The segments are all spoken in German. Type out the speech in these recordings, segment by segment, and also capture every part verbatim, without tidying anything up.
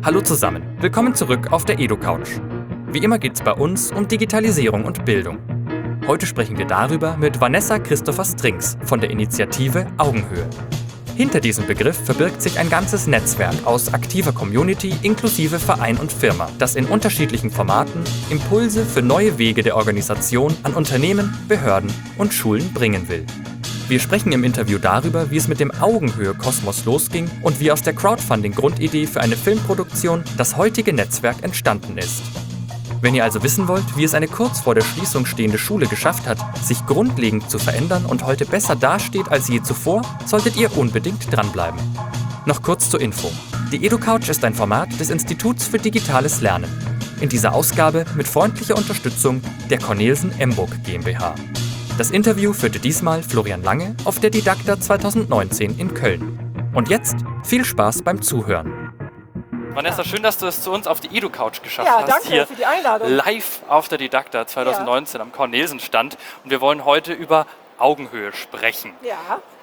Hallo zusammen, willkommen zurück auf der EduCouch. Wie immer geht es bei uns um Digitalisierung und Bildung. Heute sprechen wir darüber mit Vanessa Christopher Strings von der Initiative Augenhöhe. Hinter diesem Begriff verbirgt sich ein ganzes Netzwerk aus aktiver Community inklusive Verein und Firma, das in unterschiedlichen Formaten Impulse für neue Wege der Organisation an Unternehmen, Behörden und Schulen bringen will. Wir sprechen im Interview darüber, wie es mit dem Augenhöhe-Kosmos losging und wie aus der Crowdfunding-Grundidee für eine Filmproduktion das heutige Netzwerk entstanden ist. Wenn ihr also wissen wollt, wie es eine kurz vor der Schließung stehende Schule geschafft hat, sich grundlegend zu verändern und heute besser dasteht als je zuvor, solltet ihr unbedingt dranbleiben. Noch kurz zur Info. Die EduCouch ist ein Format des Instituts für digitales Lernen. In dieser Ausgabe mit freundlicher Unterstützung der Cornelsen Emburg GmbH. Das Interview führte diesmal Florian Lange auf der Didakta zwanzig neunzehn in Köln. Und jetzt viel Spaß beim Zuhören. Vanessa, schön, dass du es zu uns auf die EduCouch geschafft ja, hast. Danke Hier für die Einladung. Live auf der Didakta zwanzig neunzehn ja. am Cornelsen-Stand. Und wir wollen heute über Augenhöhe sprechen. Ja.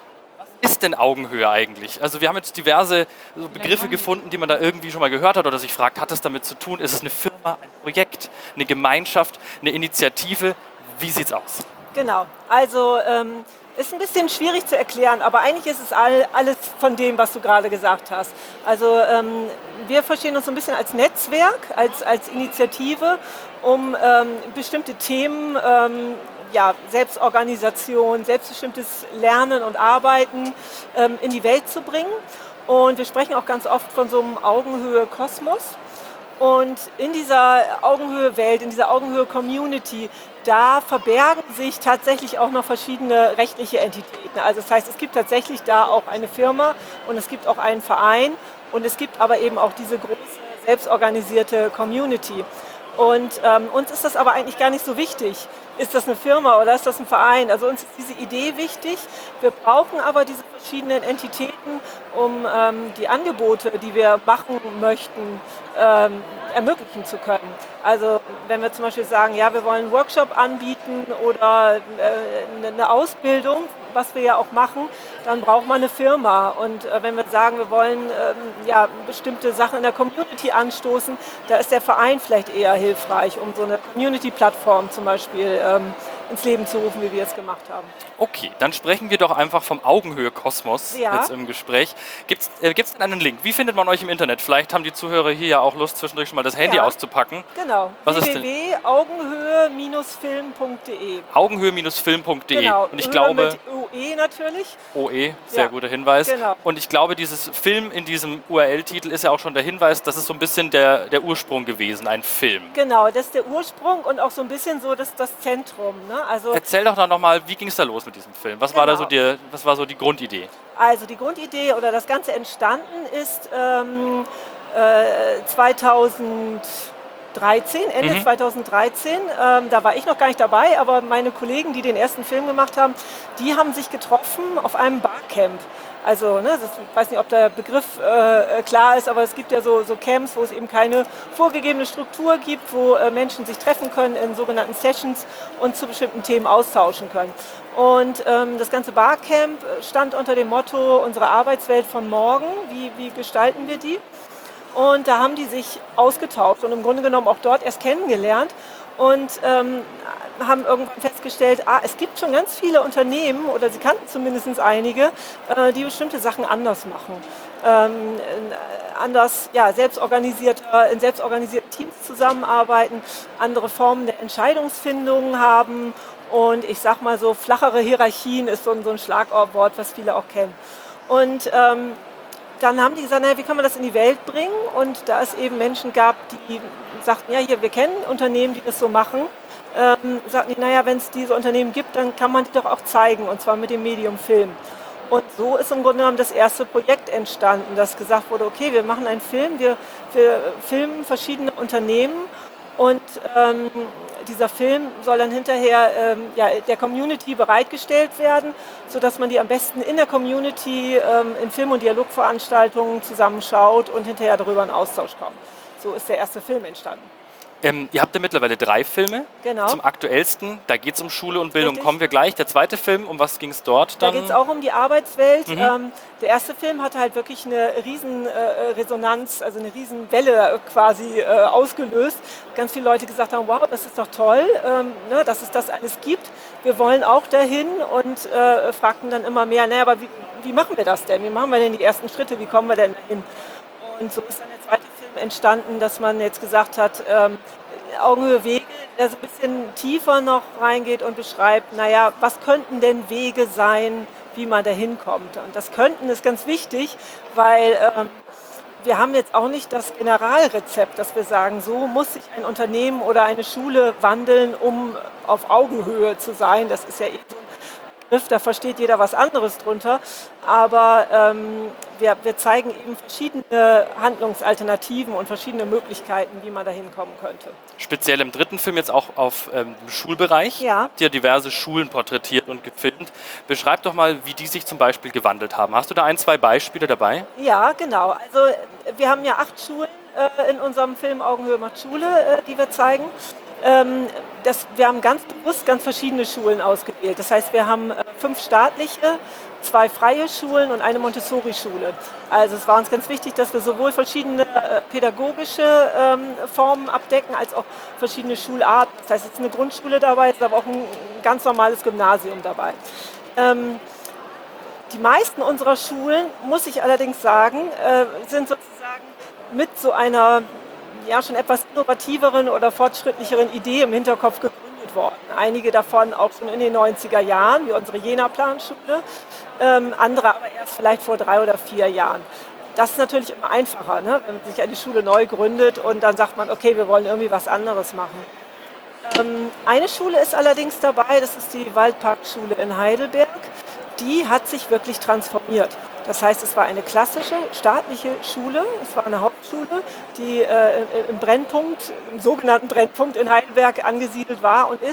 Was ist denn Augenhöhe eigentlich? Also wir haben jetzt diverse so Begriffe gefunden, die man da irgendwie schon mal gehört hat oder sich fragt, hat es damit zu tun? Ist es eine Firma, ein Projekt, eine Gemeinschaft, eine Initiative? Wie sieht's aus? Genau, also ähm, ist ein bisschen schwierig zu erklären, aber eigentlich ist es all, alles von dem, was du gerade gesagt hast. Also ähm, wir verstehen uns so ein bisschen als Netzwerk, als, als Initiative, um ähm, bestimmte Themen, ähm, ja, Selbstorganisation, selbstbestimmtes Lernen und Arbeiten ähm, in die Welt zu bringen. Und wir sprechen auch ganz oft von so einem Augenhöhe-Kosmos. Und in dieser Augenhöhe-Welt, in dieser Augenhöhe-Community, da verbergen sich tatsächlich auch noch verschiedene rechtliche Entitäten. Also das heißt, es gibt tatsächlich da auch eine Firma und es gibt auch einen Verein und es gibt aber eben auch diese große, selbstorganisierte Community. Und ähm, uns ist das aber eigentlich gar nicht so wichtig. Ist das eine Firma oder ist das ein Verein? Also uns ist diese Idee wichtig. Wir brauchen aber diese verschiedenen Entitäten, um ähm, die Angebote, die wir machen möchten, ähm, ermöglichen zu können. Also wenn wir zum Beispiel sagen, ja, wir wollen einen Workshop anbieten oder äh, eine Ausbildung, was wir ja auch machen, dann braucht man eine Firma. Und äh, wenn wir sagen, wir wollen ähm, ja, bestimmte Sachen in der Community anstoßen, da ist der Verein vielleicht eher hilfreich, um so eine Community-Plattform zum Beispiel ähm, ins Leben zu rufen, wie wir es gemacht haben. Okay, dann sprechen wir doch einfach vom Augenhöhe-Kosmos ja. jetzt im Gespräch. Gibt es äh, denn einen Link? Wie findet man euch im Internet? Vielleicht haben die Zuhörer hier ja auch Lust, zwischendurch schon mal das Handy ja. auszupacken. Genau, w w w punkt augenhöhe film punkt de. augenhöhe film punkt de. Genau, und ich Höhe glaube, mit O E natürlich. O E, sehr ja. guter Hinweis. Genau. Und ich glaube, dieses Film in diesem U R L-Titel ist ja auch schon der Hinweis, das ist so ein bisschen der, der Ursprung gewesen, ein Film. Genau, das ist der Ursprung und auch so ein bisschen so das, das Zentrum. Ne? Also, Erzähl doch noch mal, wie ging es da los mit diesem Film? Was, genau. war da so die, was war so die Grundidee? Also die Grundidee oder das Ganze entstanden ist ähm, äh, zweitausenddreizehn, Ende Mhm. zweitausenddreizehn. Ähm, da war ich noch gar nicht dabei, aber meine Kollegen, die den ersten Film gemacht haben, die haben sich getroffen auf einem Barcamp. Also, ne, das, ich weiß nicht, ob der Begriff äh, klar ist, aber es gibt ja so, so Camps, wo es eben keine vorgegebene Struktur gibt, wo äh, Menschen sich treffen können in sogenannten Sessions und zu bestimmten Themen austauschen können. Und ähm, das ganze Barcamp stand unter dem Motto, unsere Arbeitswelt von morgen, wie, wie gestalten wir die? Und da haben die sich ausgetauscht und im Grunde genommen auch dort erst kennengelernt und ähm, haben irgendwann festgestellt, ah, es gibt schon ganz viele Unternehmen, oder sie kannten zumindest einige, äh, die bestimmte Sachen anders machen. Ähm, anders, ja, selbstorganisierter, in selbstorganisierten Teams zusammenarbeiten, andere Formen der Entscheidungsfindung haben und ich sag mal so, flachere Hierarchien ist so ein, so ein Schlagwort, was viele auch kennen. Und ähm, dann haben die gesagt, naja, wie kann man das in die Welt bringen? Und da es eben Menschen gab, die sagten, ja, hier, wir kennen Unternehmen, die das so machen, ähm, sagten die, naja, wenn es diese Unternehmen gibt, dann kann man die doch auch zeigen, und zwar mit dem Medium Film. Und so ist im Grunde genommen das erste Projekt entstanden, dass gesagt wurde, okay, wir machen einen Film, wir, wir filmen verschiedene Unternehmen und ähm, dieser Film soll dann hinterher ähm, ja, der Community bereitgestellt werden, sodass man die am besten in der Community ähm, in Film- und Dialogveranstaltungen zusammenschaut und hinterher darüber in Austausch kommt. So ist der erste Film entstanden. Ähm, ihr habt ja mittlerweile drei Filme. Genau. Zum aktuellsten, da geht es um Schule und Bildung, Richtig. kommen wir gleich. Der zweite Film, um was ging es dort Da dann? geht es auch um die Arbeitswelt. Mhm. Ähm, der erste Film hatte halt wirklich eine riesen äh, Resonanz, also eine riesen Welle quasi äh, ausgelöst. Ganz viele Leute gesagt haben, wow, das ist doch toll, ähm, ne, dass es das alles gibt. Wir wollen auch dahin und äh, fragten dann immer mehr, naja, aber wie, wie machen wir das denn? Wie machen wir denn die ersten Schritte? Wie kommen wir denn dahin? Und so ist dann der zweite Film entstanden, dass man jetzt gesagt hat, ähm, Augenhöhe Wege, der so ein bisschen tiefer noch reingeht und beschreibt, naja, was könnten denn Wege sein, wie man da hinkommt. Und das Könnten ist ganz wichtig, weil ähm, wir haben jetzt auch nicht das Generalrezept, dass wir sagen, so muss sich ein Unternehmen oder eine Schule wandeln, um auf Augenhöhe zu sein. Das ist ja eh so ein Begriff, da versteht jeder was anderes drunter. Aber ähm, wir, wir zeigen eben verschiedene Handlungsalternativen und verschiedene Möglichkeiten, wie man da hinkommen könnte. Speziell im dritten Film jetzt auch auf ähm, im Schulbereich. Ja. Habt ihr diverse Schulen porträtiert und gefilmt. Beschreib doch mal, wie die sich zum Beispiel gewandelt haben. Hast du da ein, zwei Beispiele dabei? Ja, genau. Also wir haben ja acht Schulen äh, in unserem Film Augenhöhe macht Schule, äh, die wir zeigen. Ähm, das, wir haben ganz bewusst ganz verschiedene Schulen ausgewählt. Das heißt, wir haben äh, fünf staatliche, zwei freie Schulen und eine Montessori-Schule. Also es war uns ganz wichtig, dass wir sowohl verschiedene äh, pädagogische ähm, Formen abdecken, als auch verschiedene Schularten. Das heißt, es ist eine Grundschule dabei, es ist aber auch ein ganz normales Gymnasium dabei. Ähm, die meisten unserer Schulen, muss ich allerdings sagen, äh, sind sozusagen mit so einer ja, schon etwas innovativeren oder fortschrittlicheren Idee im Hinterkopf gegründet worden. Einige davon auch schon in den neunziger Jahren, wie unsere Jena-Planschule, ähm, andere aber erst vielleicht vor drei oder vier Jahren. Das ist natürlich immer einfacher, ne? Wenn sich eine Schule neu gründet und dann sagt man, okay, wir wollen irgendwie was anderes machen. Ähm, eine Schule ist allerdings dabei, das ist die Waldparkschule in Heidelberg. Die hat sich wirklich transformiert. Das heißt, es war eine klassische staatliche Schule, es war eine Hauptschule, die äh, im Brennpunkt, im sogenannten Brennpunkt in Heidelberg angesiedelt war und ist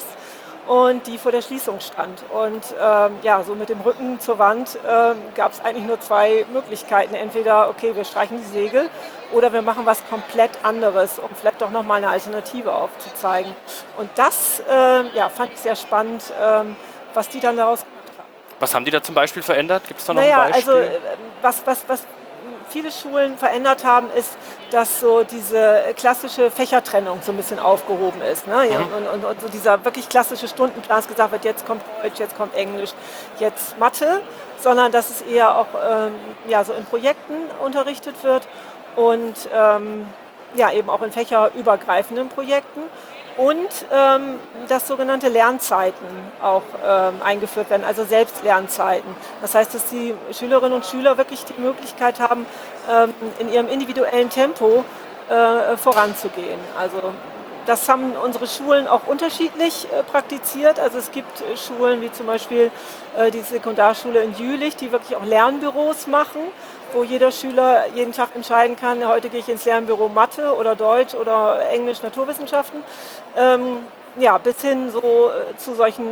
und die vor der Schließung stand. Und ähm, ja, so mit dem Rücken zur Wand äh, gab es eigentlich nur zwei Möglichkeiten. Entweder, okay, wir streichen die Segel oder wir machen was komplett anderes, um vielleicht doch nochmal eine Alternative aufzuzeigen. Und das äh, ja, fand ich sehr spannend, äh, was die dann daraus gemacht haben. Was haben die da zum Beispiel verändert? Gibt es da noch naja, ein Beispiel? Also was, was, was viele Schulen verändert haben, ist, dass so diese klassische Fächertrennung so ein bisschen aufgehoben ist. Ne? Mhm. Und, und, und so dieser wirklich klassische Stundenplan, dass gesagt wird, jetzt kommt Deutsch, jetzt kommt Englisch, jetzt Mathe, sondern dass es eher auch ähm, ja, so in Projekten unterrichtet wird und ähm, ja, eben auch in fächerübergreifenden Projekten. Und ähm, dass sogenannte Lernzeiten auch ähm, eingeführt werden, also Selbstlernzeiten. Das heißt, dass die Schülerinnen und Schüler wirklich die Möglichkeit haben, ähm, in ihrem individuellen Tempo äh, voranzugehen. Also das haben unsere Schulen auch unterschiedlich äh, praktiziert. Also es gibt äh, Schulen wie zum Beispiel äh, die Sekundarschule in Jülich, die wirklich auch Lernbüros machen, wo jeder Schüler jeden Tag entscheiden kann, heute gehe ich ins Lernbüro Mathe oder Deutsch oder Englisch, Naturwissenschaften. Ähm, ja, bis hin so äh, zu solchen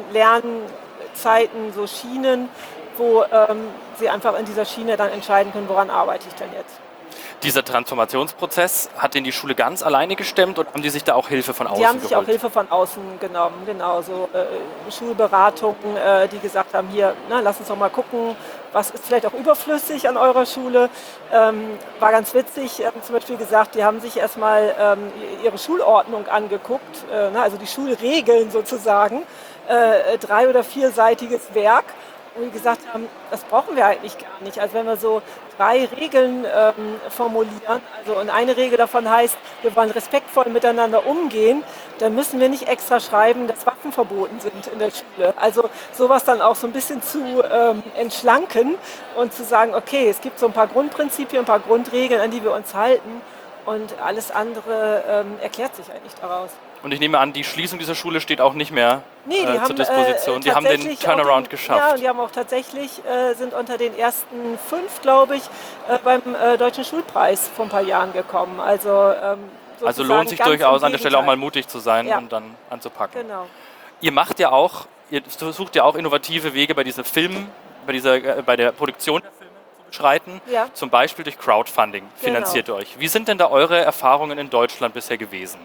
Lernzeiten, so Schienen, wo ähm, sie einfach in dieser Schiene dann entscheiden können, woran arbeite ich denn jetzt. Dieser Transformationsprozess, hat den die Schule ganz alleine gestemmt oder haben die sich da auch Hilfe von außen Die haben sich geholt? auch Hilfe von außen genommen, genau, so äh, Schulberatungen, äh, die gesagt haben, hier, na, lass uns doch mal gucken, was ist vielleicht auch überflüssig an eurer Schule. Ähm, war ganz witzig, haben zum Beispiel gesagt, die haben sich erstmal ähm, ihre Schulordnung angeguckt, äh, na, also die Schulregeln sozusagen, äh, drei- oder vierseitiges Werk. Und die gesagt haben, das brauchen wir eigentlich gar nicht. Also wenn wir so drei Regeln ähm, formulieren, also und eine Regel davon heißt, wir wollen respektvoll miteinander umgehen, dann müssen wir nicht extra schreiben, dass Waffen verboten sind in der Schule. Also sowas dann auch so ein bisschen zu ähm, entschlanken und zu sagen, okay, es gibt so ein paar Grundprinzipien, ein paar Grundregeln, an die wir uns halten und alles andere ähm, erklärt sich eigentlich daraus. Und ich nehme an, die Schließung dieser Schule steht auch nicht mehr nee, die äh, haben, zur Disposition. Äh, die haben den Turnaround den, geschafft. Ja, und die haben auch tatsächlich, äh, sind unter den ersten fünf, glaube ich, äh, beim äh, Deutschen Schulpreis vor ein paar Jahren gekommen. Also, ähm, also lohnt sich durchaus an der Stelle auch mal mutig zu sein ja. und dann anzupacken. Genau. Ihr macht ja auch, ihr versucht ja auch innovative Wege bei diesen Filmen, bei, dieser, äh, bei der Produktion der Filme zu beschreiten. Ja. Zum Beispiel durch Crowdfunding finanziert genau. ihr euch. Wie sind denn da eure Erfahrungen in Deutschland bisher gewesen?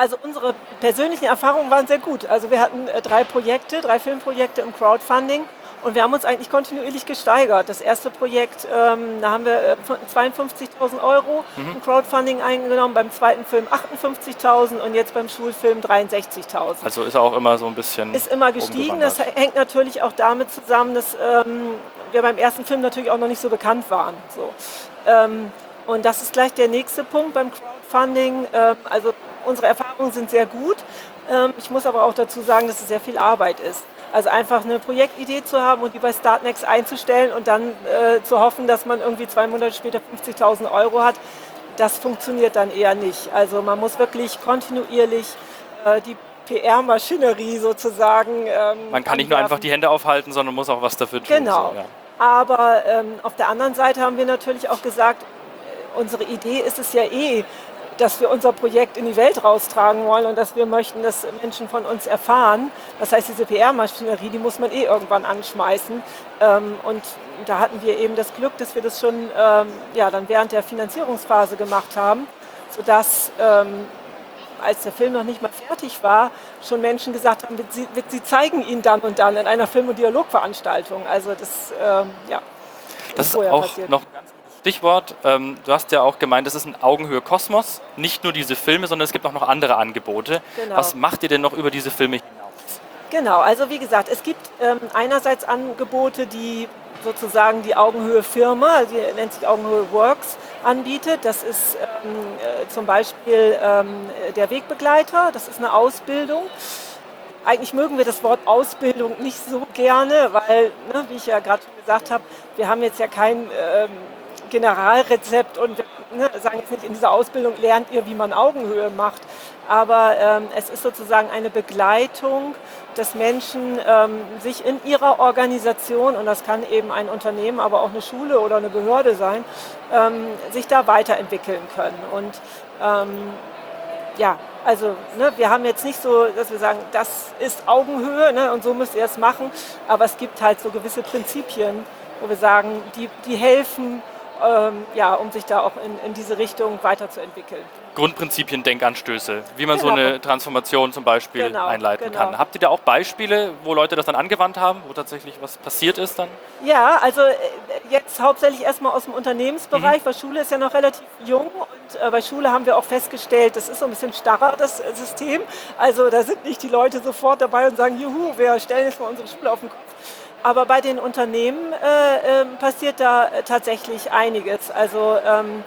Also unsere persönlichen Erfahrungen waren sehr gut. Also wir hatten äh, drei Projekte, drei Filmprojekte im Crowdfunding und wir haben uns eigentlich kontinuierlich gesteigert. Das erste Projekt, ähm, da haben wir äh, zweiundfünfzigtausend Euro Mhm. im Crowdfunding eingenommen, beim zweiten Film achtundfünfzigtausend und jetzt beim Schulfilm dreiundsechzigtausend. Also ist auch immer so ein bisschen Ist immer oben gestiegen. Das gewandert. hängt natürlich auch damit zusammen, dass ähm, wir beim ersten Film natürlich auch noch nicht so bekannt waren. So. Ähm, und das ist gleich der nächste Punkt beim Crowdfunding. Ähm, also unsere Erfahrungen sind sehr gut. Ähm, ich muss aber auch dazu sagen, dass es sehr viel Arbeit ist. Also einfach eine Projektidee zu haben und die bei Startnext einzustellen und dann äh, zu hoffen, dass man irgendwie zwei Monate später fünfzigtausend Euro hat, das funktioniert dann eher nicht. Also man muss wirklich kontinuierlich äh, die P R-Maschinerie sozusagen ähm, Man kann nicht nur einfach anwerfen. die Hände aufhalten, sondern muss auch was dafür tun. Genau. So, ja. Aber ähm, auf der anderen Seite haben wir natürlich auch gesagt, äh, unsere Idee ist es ja eh, dass wir unser Projekt in die Welt raustragen wollen und dass wir möchten, dass Menschen von uns erfahren. Das heißt, diese P R-Maschinerie, die muss man eh irgendwann anschmeißen. Ähm, und da hatten wir eben das Glück, dass wir das schon ähm, ja, dann während der Finanzierungsphase gemacht haben, sodass ähm, als der Film noch nicht mal fertig war, schon Menschen gesagt haben, sie, sie zeigen ihn dann und dann in einer Film- und Dialogveranstaltung. Also das, ähm, ja, Das ist vorher auch passiert. noch ein ganz gutes Stichwort. Ähm, du hast ja auch gemeint, es ist ein Augenhöhe-Kosmos. Nicht nur diese Filme, sondern es gibt auch noch andere Angebote. Genau. Was macht ihr denn noch über diese Filme hinaus? Genau, also wie gesagt, es gibt ähm, einerseits Angebote, die sozusagen die Augenhöhe-Firma, die nennt sich Augenhöhe Works, anbietet. Das ist ähm, äh, zum Beispiel ähm, der Wegbegleiter, das ist eine Ausbildung. Eigentlich mögen wir das Wort Ausbildung nicht so gerne, weil, ne, wie ich ja gerade schon gesagt habe, wir haben jetzt ja kein ähm, Generalrezept und wir, ne, sagen jetzt nicht, in dieser Ausbildung lernt ihr, wie man Augenhöhe macht. Aber ähm, es ist sozusagen eine Begleitung, dass Menschen ähm, sich in ihrer Organisation, und das kann eben ein Unternehmen, aber auch eine Schule oder eine Behörde sein, ähm, sich da weiterentwickeln können. Und ähm, ja, also ne, wir haben jetzt nicht so, dass wir sagen, das ist Augenhöhe, ne, und so müsst ihr es machen, aber es gibt halt so gewisse Prinzipien, wo wir sagen, die, die helfen, ähm, ja, um sich da auch in, in diese Richtung weiterzuentwickeln. Grundprinzipien, Denkanstöße, wie man so Genau. eine Transformation zum Beispiel Genau, einleiten genau. kann. Habt ihr da auch Beispiele, wo Leute das dann angewandt haben, wo tatsächlich was passiert ist dann? Ja, also äh, jetzt hauptsächlich erstmal aus dem Unternehmensbereich, weil Schule ist ja noch relativ jung und äh, bei Schule haben wir auch festgestellt, das ist so ein bisschen starrer, das äh, System. Also da sind nicht die Leute sofort dabei und sagen, juhu, wir stellen jetzt mal unsere Schule auf den Kopf. Aber bei den Unternehmen äh, äh, passiert da äh, tatsächlich einiges. Also ähm,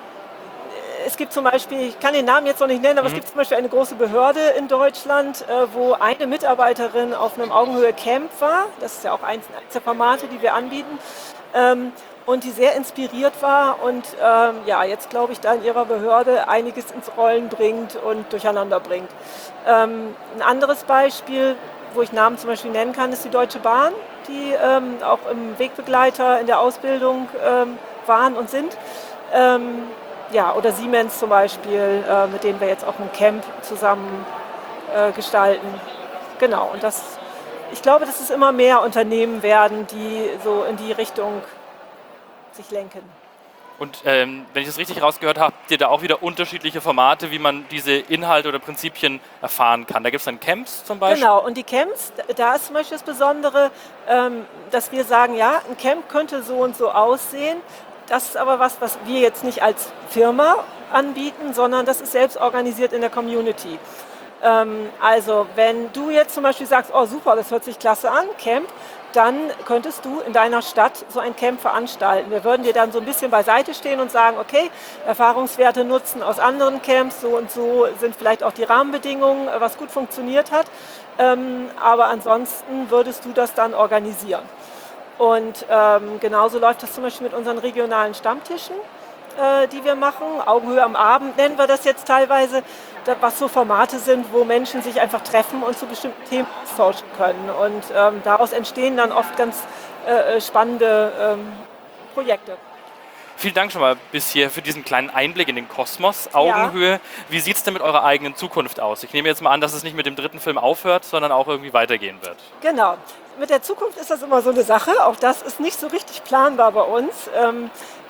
es gibt zum Beispiel, ich kann den Namen jetzt noch nicht nennen, aber es gibt zum Beispiel eine große Behörde in Deutschland, äh, wo eine Mitarbeiterin auf einem Augenhöhe-Camp war. Das ist ja auch eins, eins der Formate, die wir anbieten. Ähm, und die sehr inspiriert war und ähm, ja, jetzt glaube ich, da in ihrer Behörde einiges ins Rollen bringt und durcheinander bringt. Ähm, ein anderes Beispiel, wo ich Namen zum Beispiel nennen kann, ist die Deutsche Bahn, die ähm, auch im Wegbegleiter in der Ausbildung ähm, waren und sind. Ähm, ja, oder Siemens zum Beispiel, äh, mit denen wir jetzt auch ein Camp zusammen äh, gestalten. Genau, und das, ich glaube, dass es immer mehr Unternehmen werden, die so in die Richtung sich lenken. Und ähm, wenn ich das richtig rausgehört habe, habt ihr da auch wieder unterschiedliche Formate, wie man diese Inhalte oder Prinzipien erfahren kann. Da gibt es dann Camps zum Beispiel. Genau, und die Camps, da ist zum Beispiel das Besondere, ähm, dass wir sagen, ja, ein Camp könnte so und so aussehen. Das ist aber was, was wir jetzt nicht als Firma anbieten, sondern das ist selbst organisiert in der Community. Ähm, also wenn du jetzt zum Beispiel sagst, oh super, das hört sich klasse an, Camp, dann könntest du in deiner Stadt so ein Camp veranstalten. Wir würden dir dann so ein bisschen beiseite stehen und sagen, okay, Erfahrungswerte nutzen aus anderen Camps, so und so sind vielleicht auch die Rahmenbedingungen, was gut funktioniert hat. Ähm, aber ansonsten würdest du das dann organisieren. Und ähm, genauso läuft das zum Beispiel mit unseren regionalen Stammtischen, äh, die wir machen. Augenhöhe am Abend nennen wir das jetzt teilweise, da, was so Formate sind, wo Menschen sich einfach treffen und zu bestimmten Themen austauschen können. Und ähm, daraus entstehen dann oft ganz äh, spannende ähm, Projekte. Vielen Dank schon mal bis hier für diesen kleinen Einblick in den Kosmos, Augenhöhe. Wie sieht es denn mit eurer eigenen Zukunft aus? Ich nehme jetzt mal an, dass es nicht mit dem dritten Film aufhört, sondern auch irgendwie weitergehen wird. Genau. Mit der Zukunft ist das immer so eine Sache. Auch das ist nicht so richtig planbar bei uns. Ähm,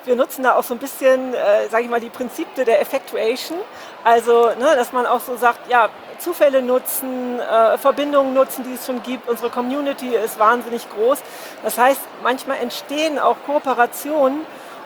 wir nutzen da auch so ein bisschen, äh, sage ich mal, die Prinzipien der Effectuation. Also, ne, dass man auch so sagt, ja, Zufälle nutzen, äh, Verbindungen nutzen, die es schon gibt. Unsere Community ist wahnsinnig groß. Das heißt, manchmal entstehen auch Kooperationen,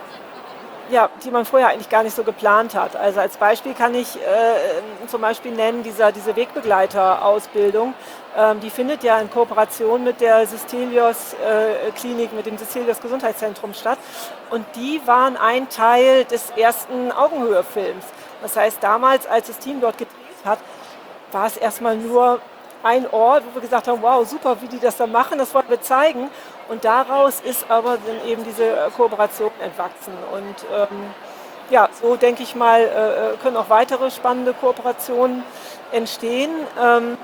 ja, die man vorher eigentlich gar nicht so geplant hat. Also als Beispiel kann ich äh, zum Beispiel nennen, dieser, diese Wegbegleiter-Ausbildung, ähm, die findet ja in Kooperation mit der Sistelios äh, Klinik, mit dem Sistelios Gesundheitszentrum statt. Und die waren ein Teil des ersten Augenhöhe-Films. Das heißt, damals, als das Team dort gedreht hat, war es erstmal nur ein Ort, wo wir gesagt haben, wow, super, wie die das da machen, das wollen wir zeigen. Und daraus ist aber dann eben diese Kooperation entwachsen. Und ähm, ja, so denke ich mal, äh, können auch weitere spannende Kooperationen entstehen. Ähm,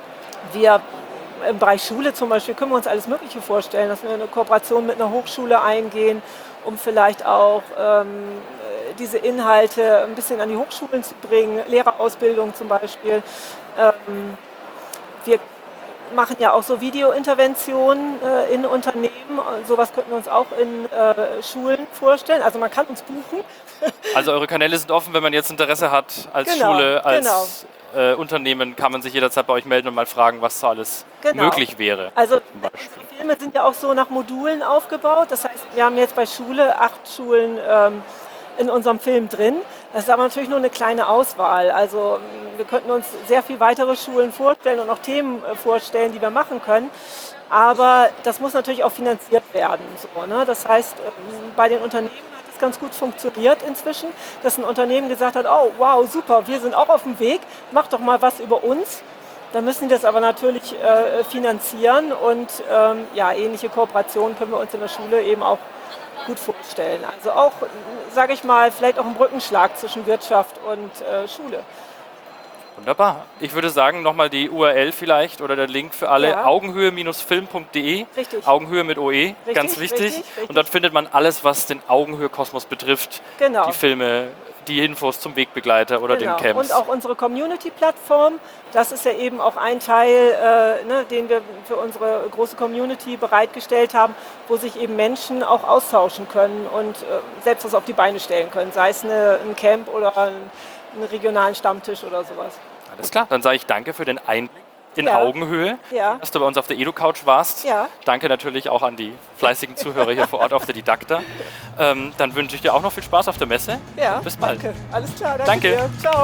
wir im Bereich Schule zum Beispiel können wir uns alles Mögliche vorstellen, dass wir eine Kooperation mit einer Hochschule eingehen, um vielleicht auch ähm, diese Inhalte ein bisschen an die Hochschulen zu bringen, Lehrerausbildung zum Beispiel. Ähm, wir machen ja auch so Videointerventionen äh, in Unternehmen. Sowas könnten wir uns auch in äh, Schulen vorstellen. Also man kann uns buchen. Also eure Kanäle sind offen, wenn man jetzt Interesse hat als genau, Schule, als genau. äh, Unternehmen, kann man sich jederzeit bei euch melden und mal fragen, was so alles genau. möglich wäre. Also die Filme sind ja auch so nach Modulen aufgebaut. Das heißt, wir haben jetzt bei Schule acht Schulen ähm, in unserem Film drin. Das ist aber natürlich nur eine kleine Auswahl. Also wir könnten uns sehr viele weitere Schulen vorstellen und auch Themen vorstellen, die wir machen können. Aber das muss natürlich auch finanziert werden. So, ne? Das heißt, bei den Unternehmen hat es ganz gut funktioniert inzwischen, dass ein Unternehmen gesagt hat, oh wow, super, wir sind auch auf dem Weg, mach doch mal was über uns. Dann müssen die das aber natürlich äh, finanzieren und ähm, ja, ähnliche Kooperationen können wir uns in der Schule eben auch gut vorstellen. Also auch, sage ich mal, vielleicht auch ein Brückenschlag zwischen Wirtschaft und äh, Schule. Wunderbar. Ich würde sagen, nochmal die U R L vielleicht oder der Link für alle, Ja. augenhöhe Film punkt de. Richtig. Augenhöhe mit O E, Richtig, ganz wichtig. richtig, richtig. Und dort findet man alles, was den Augenhöhe-Kosmos betrifft. Genau. Die Filme, die Infos zum Wegbegleiter oder Genau. den Camps. Und auch unsere Community-Plattform, das ist ja eben auch ein Teil, äh, ne, den wir für unsere große Community bereitgestellt haben, wo sich eben Menschen auch austauschen können und äh, selbst was auf die Beine stellen können, sei es eine, ein Camp oder ein, einen regionalen Stammtisch oder sowas. Alles klar, dann sage ich danke für den Einblick in Ja. Augenhöhe, Ja. dass du bei uns auf der EduCouch warst. Ja. Danke natürlich auch an die fleißigen Zuhörer hier vor Ort auf der Didakta. Ähm, dann wünsche ich dir auch noch viel Spaß auf der Messe. Ja, Bis bald. danke. Alles klar, danke, Danke. dir. Ciao.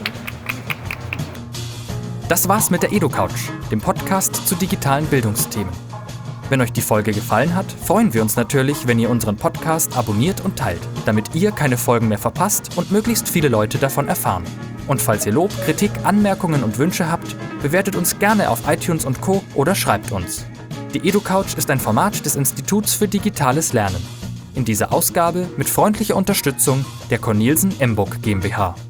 Das war's mit der EduCouch, dem Podcast zu digitalen Bildungsthemen. Wenn euch die Folge gefallen hat, freuen wir uns natürlich, wenn ihr unseren Podcast abonniert und teilt, damit ihr keine Folgen mehr verpasst und möglichst viele Leute davon erfahren. Und falls ihr Lob, Kritik, Anmerkungen und Wünsche habt, bewertet uns gerne auf iTunes und Co. oder schreibt uns. Die EduCouch ist ein Format des Instituts für digitales Lernen. In dieser Ausgabe mit freundlicher Unterstützung der Cornelsen Emburg GmbH.